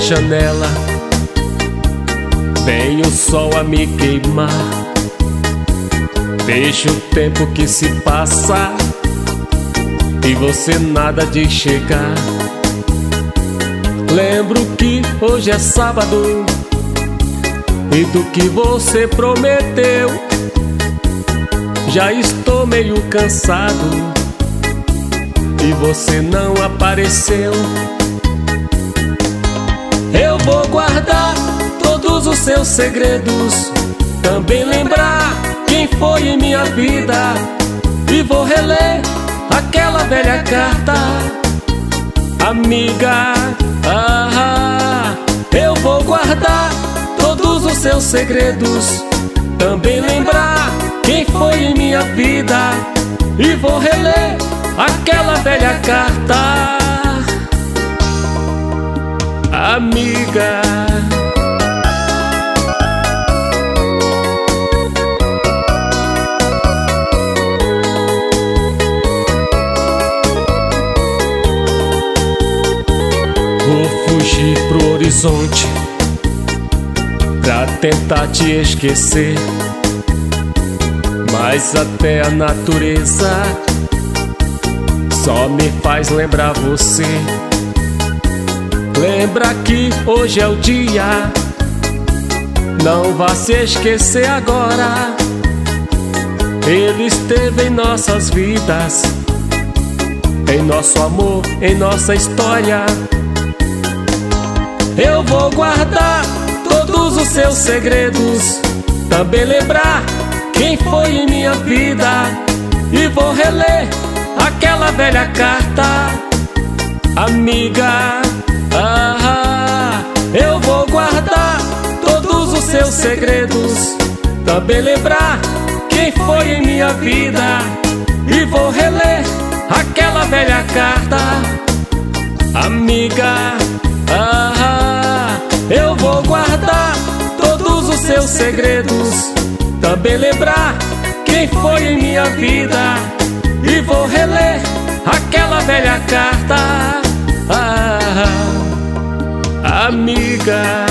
janela, vem o sol a me queimar. Vejo o tempo que se passa e você nada de chegar. Lembro que hoje é sábado e do que você prometeu já estou meio cansado e você não apareceu. Eu vou guardar todos os seus segredos, também lembrar quem foi em minha vida, e vou reler aquela velha carta. Amiga, eu vou guardar todos os seus segredos, também lembrar quem foi em minha vida, e vou reler aquela velha carta. Amiga, vou fugir pro horizonte pra tentar te esquecer, mas até a natureza só me faz lembrar você. Lembra que hoje é o dia, não vá se esquecer agora. Ele esteve em nossas vidas, em nosso amor, em nossa história. Eu vou guardar todos os seus segredos, também lembrar quem foi em minha vida, e vou reler aquela velha carta. Amiga, eu vou guardar todos os seus segredos, também lembrar quem foi em minha vida, e vou reler aquela velha carta. Amiga, eu vou guardar todos os seus segredos, também lembrar quem foi em minha vida, e vou reler aquela velha carta. Amiga.